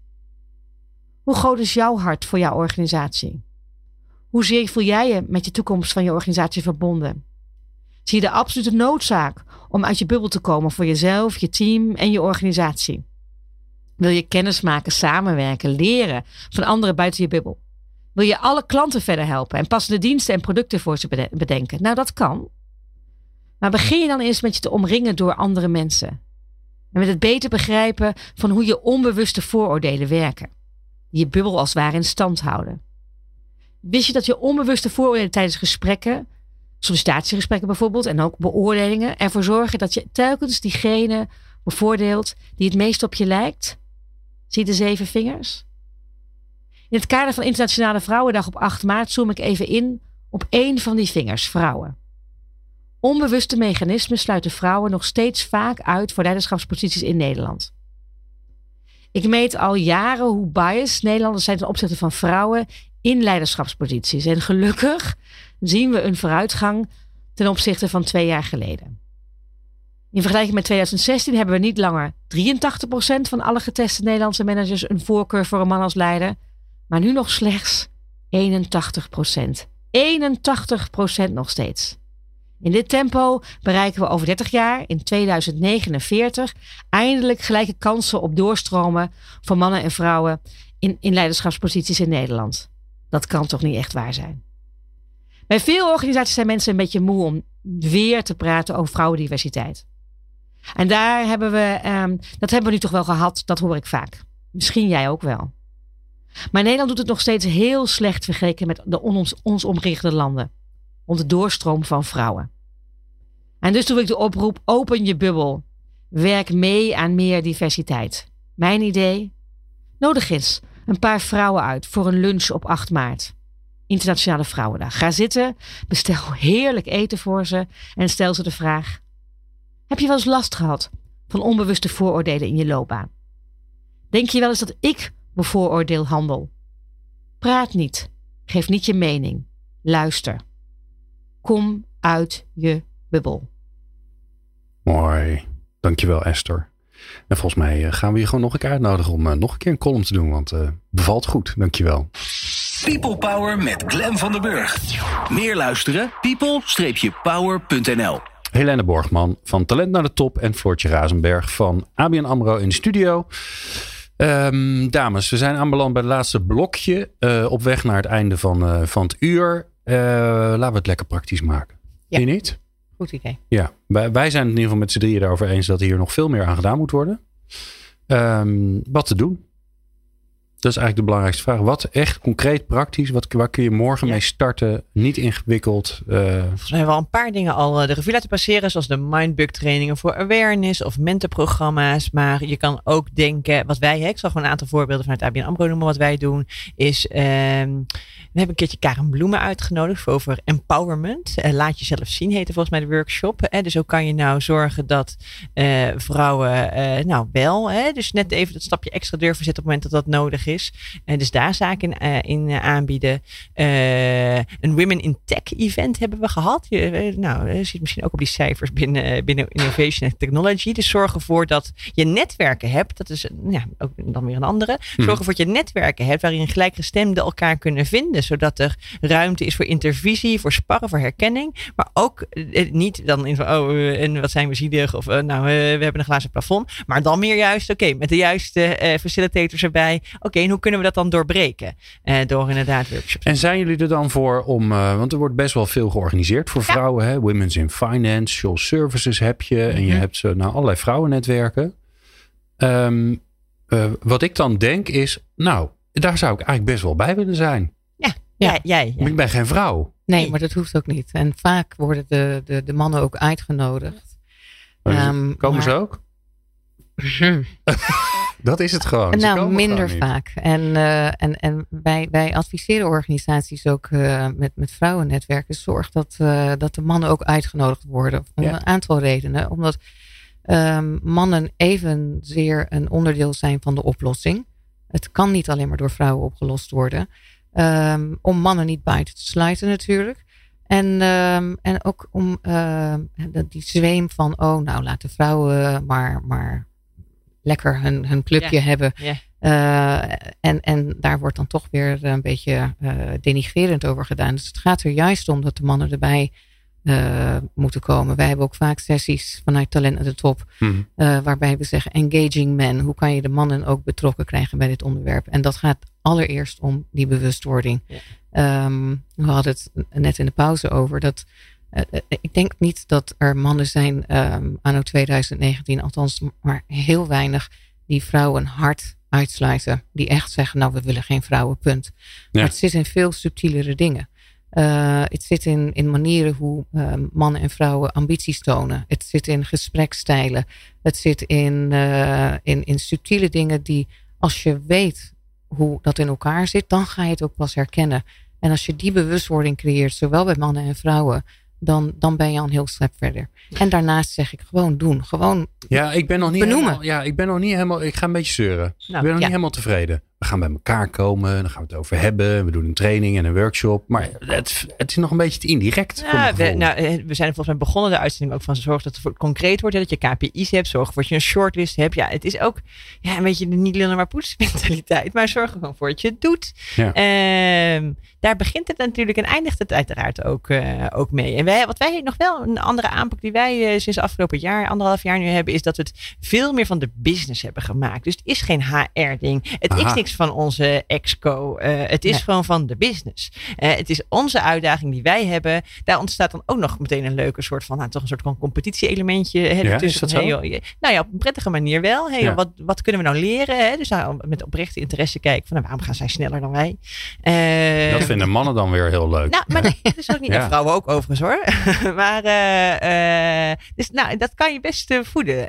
Hoe groot is jouw hart voor jouw organisatie? Hoezeer voel jij je met je toekomst van je organisatie verbonden? Zie je de absolute noodzaak om uit je bubbel te komen voor jezelf, je team en je organisatie? Wil je kennis maken, samenwerken, leren van anderen buiten je bubbel? Wil je alle klanten verder helpen en passende diensten en producten voor ze bedenken? Nou, dat kan. Maar begin je dan eens met je te omringen door andere mensen. En met het beter begrijpen van hoe je onbewuste vooroordelen werken. Die je bubbel als het ware in stand houden. Wist je dat je onbewuste vooroordelen tijdens gesprekken, sollicitatiegesprekken bijvoorbeeld, en ook beoordelingen, ervoor zorgen dat je telkens diegene bevoordeelt die het meest op je lijkt? Zie je de 7 vingers? In het kader van Internationale Vrouwendag op 8 maart zoom ik even in op 1 van die vingers, vrouwen. Onbewuste mechanismen sluiten vrouwen nog steeds vaak uit voor leiderschapsposities in Nederland. Ik meet al jaren hoe biased Nederlanders zijn ten opzichte van vrouwen in leiderschapsposities. En gelukkig zien we een vooruitgang ten opzichte van 2 jaar geleden. In vergelijking met 2016 hebben we niet langer 83% van alle geteste Nederlandse managers een voorkeur voor een man als leider, maar nu nog slechts 81%. 81% nog steeds. In dit tempo bereiken we over 30 jaar, in 2049, eindelijk gelijke kansen op doorstromen voor mannen en vrouwen in leiderschapsposities in Nederland. Dat kan toch niet echt waar zijn? Bij veel organisaties zijn mensen een beetje moe om weer te praten over vrouwendiversiteit. En daar dat hebben we nu toch wel gehad, dat hoor ik vaak. Misschien jij ook wel. Maar Nederland doet het nog steeds heel slecht vergeleken met de ons omringende landen. Om de doorstroom van vrouwen. En dus doe ik de oproep, open je bubbel. Werk mee aan meer diversiteit. Mijn idee? Nodig eens een paar vrouwen uit voor een lunch op 8 maart. Internationale Vrouwendag. Ga zitten, bestel heerlijk eten voor ze en stel ze de vraag: heb je wel eens last gehad van onbewuste vooroordelen in je loopbaan? Denk je wel eens dat ik bevooroordeel handel? Praat niet. Geef niet je mening. Luister. Kom uit je bubbel. Mooi. Dankjewel, Esther. En volgens mij gaan we je gewoon nog een keer uitnodigen om nog een keer een column te doen. Want bevalt goed. Dankjewel. People Power met Glenn van der Burg. Meer luisteren? people-power.nl. Helene Borgman van Talent naar de Top en Floortje Razenberg van ABN AMRO in de studio. Dames, we zijn aanbeland bij het laatste blokje. Op weg naar het einde van het uur. Laten we het lekker praktisch maken. Ja. Vind je niet? Goed idee. Ja, wij zijn het in ieder geval met z'n drieën daarover eens dat hier nog veel meer aan gedaan moet worden. Wat te doen? Dat is eigenlijk de belangrijkste vraag. Wat echt concreet praktisch? Waar kun je morgen mee starten? Niet ingewikkeld. Volgens mij wel een paar dingen al de revue laten passeren. Zoals de Mindbug trainingen voor awareness of mentorprogramma's. Maar je kan ook denken, wat wij, ik zal gewoon een aantal voorbeelden vanuit ABN AMRO noemen. Wat wij doen is, we hebben een keertje Karen Bloemen uitgenodigd voor over empowerment. Laat jezelf zien heette volgens mij de workshop. Dus hoe kan je nou zorgen dat vrouwen dus net even dat stapje extra durven zetten op het moment dat dat nodig is. Dus daar zaken in aanbieden. Een Women in Tech event hebben we gehad. Je ziet misschien ook op die cijfers binnen Innovation and Technology. Dus zorg ervoor dat je netwerken hebt. Dat is ook dan weer een andere. Zorg ervoor dat je netwerken hebt waarin gelijkgestemden elkaar kunnen vinden. Zodat er ruimte is voor intervisie, voor sparren, voor herkenning. Maar ook niet dan in van en wat zijn we zielig of we hebben een glazen plafond. Maar dan meer juist, met de juiste facilitators erbij. En hoe kunnen we dat dan doorbreken? Door inderdaad workshops. En zijn jullie er dan voor om... want er wordt best wel veel georganiseerd voor vrouwen. Hè? Women's in Finance, Social Services heb je. En je hebt allerlei vrouwennetwerken. Wat ik dan denk is... daar zou ik eigenlijk best wel bij willen zijn. Ja, jij. Maar ik ben geen vrouw. Nee, maar dat hoeft ook niet. En vaak worden de mannen ook uitgenodigd. Komen ze ook? Dat is het gewoon. Minder vaak. En wij adviseren organisaties ook met vrouwennetwerken. Zorg dat de mannen ook uitgenodigd worden. Om een aantal redenen. Omdat mannen evenzeer een onderdeel zijn van de oplossing. Het kan niet alleen maar door vrouwen opgelost worden. Om mannen niet buiten te sluiten natuurlijk. En ook om die zweem van laat de vrouwen maar lekker hun clubje hebben. En daar wordt dan toch weer een beetje denigrerend over gedaan. Dus het gaat er juist om dat de mannen erbij moeten komen. Wij hebben ook vaak sessies vanuit Talent naar de Top. Waarbij we zeggen engaging men. Hoe kan je de mannen ook betrokken krijgen bij dit onderwerp? En dat gaat allereerst om die bewustwording. Ja. We hadden het net in de pauze over dat ik denk niet dat er mannen zijn anno 2019, althans maar heel weinig, die vrouwen hard uitsluiten. Die echt zeggen, nou we willen geen vrouwen, punt. Ja. Maar het zit in veel subtielere dingen. Het zit in manieren hoe mannen en vrouwen ambities tonen. Het zit in gespreksstijlen. Het zit in subtiele dingen die, als je weet hoe dat in elkaar zit, dan ga je het ook pas herkennen. En als je die bewustwording creëert, zowel bij mannen en vrouwen, dan ben je al een heel stap verder. En daarnaast zeg ik gewoon doen. Gewoon ik ben nog niet benoemen. Ik ben nog niet helemaal, ik ga een beetje zeuren. Ik ben nog niet helemaal tevreden. We gaan bij elkaar komen, dan gaan we het over hebben. We doen een training en een workshop. Maar het is nog een beetje te indirect. We zijn volgens mij begonnen de uitzending ook van zorg dat het concreet wordt. Hè, dat je KPI's hebt, zorg dat je een shortlist hebt. Ja, het is ook een beetje de niet lullen maar poetsen mentaliteit. Maar zorg er gewoon voor dat je het doet. Ja. Daar begint het natuurlijk en eindigt het uiteraard ook mee. En wat wij nog wel, een andere aanpak die wij sinds afgelopen jaar, 1,5 jaar nu hebben, is dat we het veel meer van de business hebben gemaakt. Dus het is geen HR-ding. Het is niks van onze exco. Het is gewoon van de business. Het is onze uitdaging die wij hebben. Daar ontstaat dan ook nog meteen een leuke soort van, toch een soort van competitie-elementje. Is dat zo? Nou ja, op een prettige manier wel. Wat kunnen we nou leren? Hè? Dus met oprechte interesse kijken van, waarom gaan zij sneller dan wij? Dat vinden mannen dan weer heel leuk. Nou, maar dat is ook niet. En vrouwen ook overigens hoor. Maar dus dat kan je best voeden.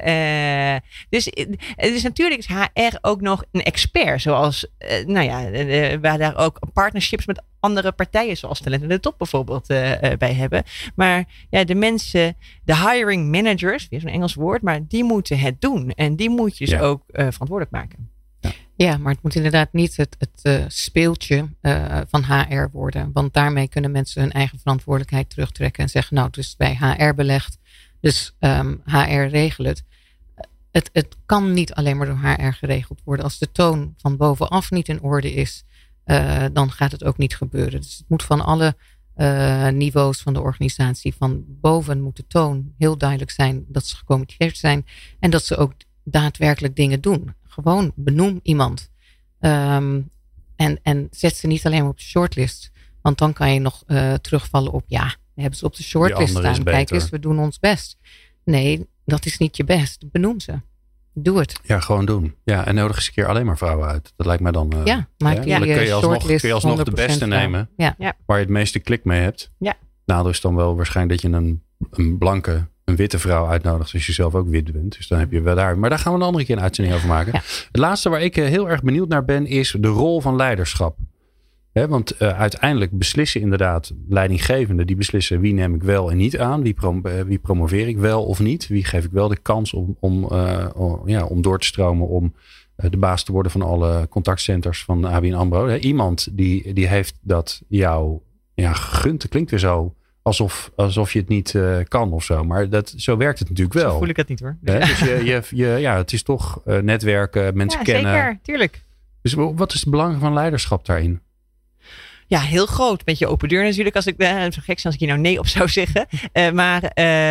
Dus natuurlijk is HR ook nog een expert. Zoals, waar daar ook partnerships met andere partijen, zoals Talent naar de Top bijvoorbeeld bij hebben. Maar de mensen, de hiring managers, weer zo'n Engels woord, maar die moeten het doen. En die moet je dus ook verantwoordelijk maken. Ja, maar het moet inderdaad niet het speeltje van HR worden. Want daarmee kunnen mensen hun eigen verantwoordelijkheid terugtrekken en zeggen, nou, dus bij HR belegd, dus HR regelt het. Het kan niet alleen maar door HR geregeld worden. Als de toon van bovenaf niet in orde is, dan gaat het ook niet gebeuren. Dus het moet van alle niveaus van de organisatie, van boven moet de toon heel duidelijk zijn dat ze gecommitteerd zijn en dat ze ook daadwerkelijk dingen doen. Gewoon benoem iemand. En zet ze niet alleen maar op de shortlist. Want dan kan je nog terugvallen op, we hebben ze op de shortlist staan. Kijk eens, we doen ons best. Nee, dat is niet je best. Benoem ze. Doe het. Ja, gewoon doen. Ja, en nodig eens een keer alleen maar vrouwen uit. Dat lijkt mij dan... maak dan kun je alsnog de beste nemen. Ja. Waar je het meeste klik mee hebt. Ja. Nou, dus dan wel waarschijnlijk dat je een blanke, een witte vrouw uitnodigt als je zelf ook wit bent. Dus dan heb je wel daar. Maar daar gaan we een andere keer een uitzending over maken. Ja. Het laatste waar ik heel erg benieuwd naar ben is de rol van leiderschap. Want uiteindelijk beslissen inderdaad leidinggevenden. Die beslissen wie neem ik wel en niet aan. Wie promoveer ik wel of niet. Wie geef ik wel de kans om door te stromen. Om de baas te worden van alle contactcenters van ABN AMRO. Iemand die heeft dat jou gegund. Dat klinkt weer zo alsof je het niet kan of zo. Maar zo werkt het natuurlijk wel. Zo voel ik het niet hoor. Dus het is toch netwerken, mensen kennen. Zeker, tuurlijk. Dus wat is het belang van leiderschap daarin? Ja, heel groot. Beetje open deur natuurlijk. Als ik zo gek zijn als ik hier nou nee op zou zeggen. Maar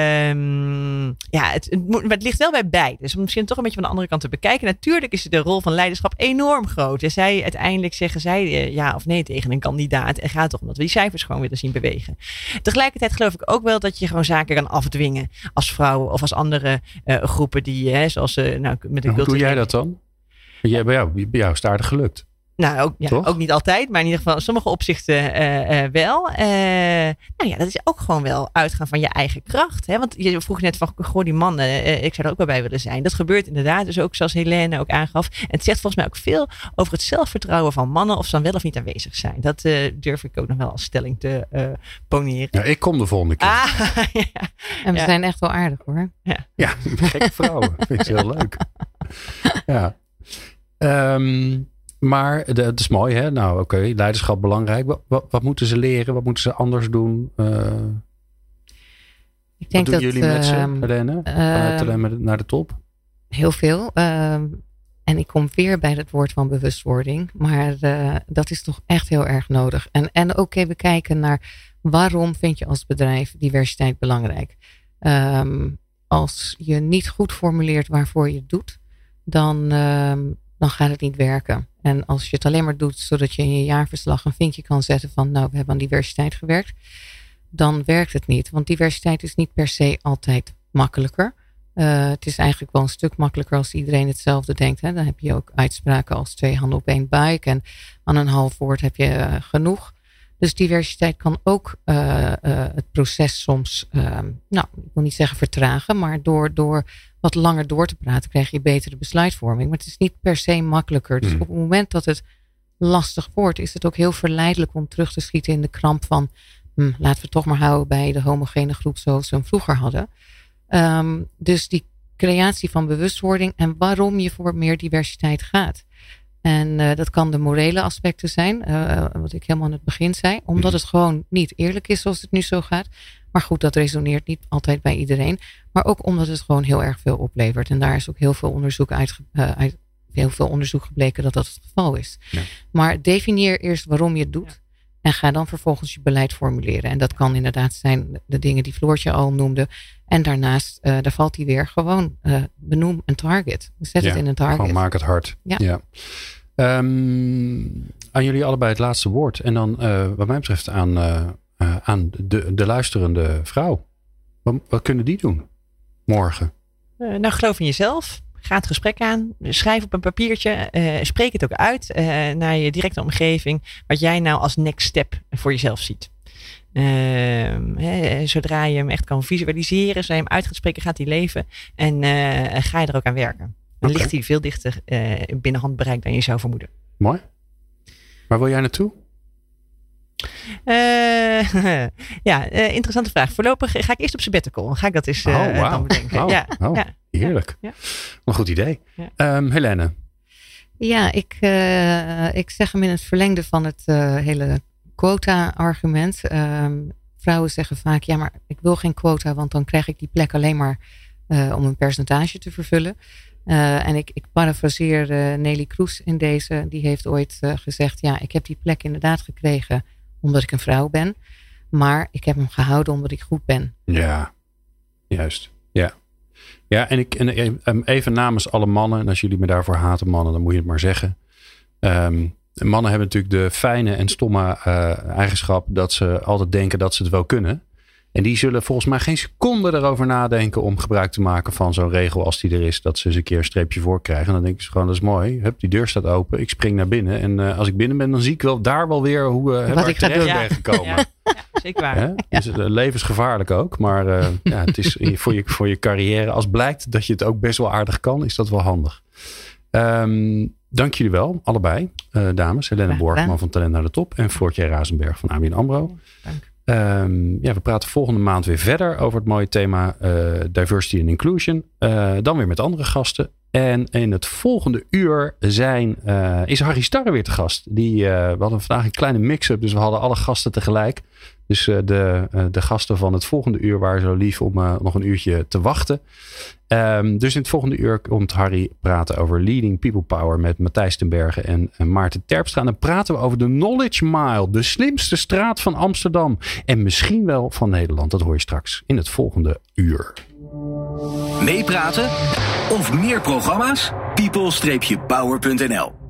het ligt wel bij beide. Dus misschien toch een beetje van de andere kant te bekijken. Natuurlijk is de rol van leiderschap enorm groot. En uiteindelijk zeggen zij ja of nee tegen een kandidaat. En gaat toch omdat we die cijfers gewoon willen zien bewegen. Tegelijkertijd geloof ik ook wel dat je gewoon zaken kan afdwingen. Als vrouwen of als andere groepen die zoals met een cultuur. Hoe doe jij dat dan? Bij jou is het aardig gelukt. Nou, ook niet altijd, maar in ieder geval in sommige opzichten wel. Dat is ook gewoon wel uitgaan van je eigen kracht. Hè? Want je vroeg net van, die mannen, ik zou er ook wel bij willen zijn. Dat gebeurt inderdaad, dus ook zoals Helene ook aangaf. En het zegt volgens mij ook veel over het zelfvertrouwen van mannen of ze dan wel of niet aanwezig zijn. Dat durf ik ook nog wel als stelling te poneren. Ja, ik kom de volgende keer. En we zijn echt wel aardig hoor. Ja, gekke vrouwen. Vind ik heel leuk. Ja. Maar het is mooi, hè? Nou, oké, leiderschap belangrijk. Wat moeten ze leren? Wat moeten ze anders doen? Ik denk wat doen jullie met ze, Helene? Naar de top? Heel veel. En ik kom weer bij het woord van bewustwording. Maar dat is toch echt heel erg nodig. En ook even kijken naar Waarom vind je als bedrijf diversiteit belangrijk? Als je niet goed formuleert waarvoor je het doet, dan gaat het niet werken. En als je het alleen maar doet zodat je in je jaarverslag een vinkje kan zetten van we hebben aan diversiteit gewerkt, dan werkt het niet. Want diversiteit is niet per se altijd makkelijker. Het is eigenlijk wel een stuk makkelijker als iedereen hetzelfde denkt. Hè? Dan heb je ook uitspraken als 2 handen op 1 buik en aan een half woord heb je genoeg. Dus diversiteit kan ook het proces soms, ik wil niet zeggen vertragen, maar door wat langer door te praten krijg je betere besluitvorming. Maar het is niet per se makkelijker. Dus op het moment dat het lastig wordt, is het ook heel verleidelijk om terug te schieten in de kramp van laten we het toch maar houden bij de homogene groep zoals we hem vroeger hadden. Dus die creatie van bewustwording en waarom je voor meer diversiteit gaat. En dat kan de morele aspecten zijn, wat ik helemaal aan het begin zei. Omdat het gewoon niet eerlijk is zoals het nu zo gaat. Maar goed, dat resoneert niet altijd bij iedereen. Maar ook omdat het gewoon heel erg veel oplevert. En daar is ook heel veel onderzoek gebleken dat dat het geval is. Ja. Maar definieer eerst waarom je het doet. En ga dan vervolgens je beleid formuleren. En dat kan inderdaad zijn de dingen die Floortje al noemde. En daarnaast, daar valt hij weer gewoon benoem een target. Zet het in een target. Gewoon maak het hard. Ja. Aan jullie allebei het laatste woord. En dan wat mij betreft aan de luisterende vrouw. Wat kunnen die doen morgen? Geloof in jezelf. Ga het gesprek aan. Schrijf op een papiertje. Spreek het ook uit naar je directe omgeving. Wat jij nou als next step voor jezelf ziet. Zodra je hem echt kan visualiseren. Zodra je hem uit gaat spreken, gaat hij leven. En ga je er ook aan werken. Dan ligt hij veel dichter binnen handbereik dan je zou vermoeden. Mooi. Waar wil jij naartoe? Interessante vraag. Voorlopig ga ik eerst op sabbatical. Dan ga ik dat eens dan bedenken. Heerlijk. Een goed idee. Ja. Helene? Ja, ik zeg hem in het verlengde van het hele quota-argument. Vrouwen zeggen vaak, ja, maar ik wil geen quota, want dan krijg ik die plek alleen maar om een percentage te vervullen. En ik parafraseer Nelly Kroes in deze. Die heeft ooit gezegd, ja, ik heb die plek inderdaad gekregen omdat ik een vrouw ben. Maar ik heb hem gehouden omdat ik goed ben. Ja, juist. Ja. Ja, en even namens alle mannen. En als jullie me daarvoor haten, mannen, dan moet je het maar zeggen. Mannen hebben natuurlijk de fijne en stomme eigenschap dat ze altijd denken dat ze het wel kunnen. En die zullen volgens mij geen seconde erover nadenken om gebruik te maken van zo'n regel als die er is. Dat ze eens een keer een streepje voor krijgen. En dan denken ze gewoon, dat is mooi. Hup, die deur staat open. Ik spring naar binnen. En als ik binnen ben, dan zie ik wel weer hoe waar ik terecht ben gekomen. Ja, zeker waar. Dus levensgevaarlijk ook. Maar het is voor je carrière. Als blijkt dat je het ook best wel aardig kan, is dat wel handig. Dank jullie wel, allebei. Dames, Helene Borgman van Talent naar de Top. En Floortje Razenberg van ABN AMRO. Dank. We praten volgende maand weer verder over het mooie thema diversity and inclusion. Dan weer met andere gasten. En in het volgende uur is Harry Starre weer te gast. We hadden vandaag een kleine mix-up, dus we hadden alle gasten tegelijk. Dus de gasten van het volgende uur waren zo lief om nog een uurtje te wachten. Dus in het volgende uur komt Harry praten over Leading People Power met Matthijs ten Berge en Maarten Terpstra. En dan praten we over de Knowledge Mile, de slimste straat van Amsterdam. En misschien wel van Nederland. Dat hoor je straks in het volgende uur. Meepraten of meer programma's? people-power.nl